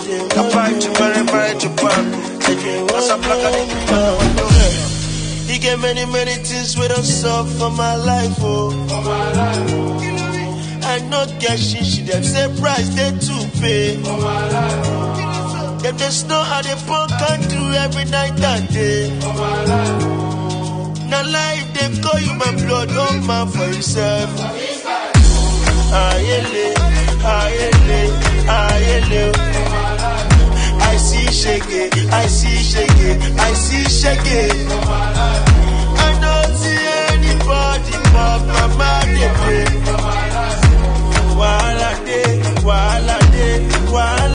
He get many things we don't solve for my life, oh. I no get shit, them say price they too pay. Them just know how they punk and do every night and day. Now life they call you my blood, oh man for yourself. Ayele. I see shake it.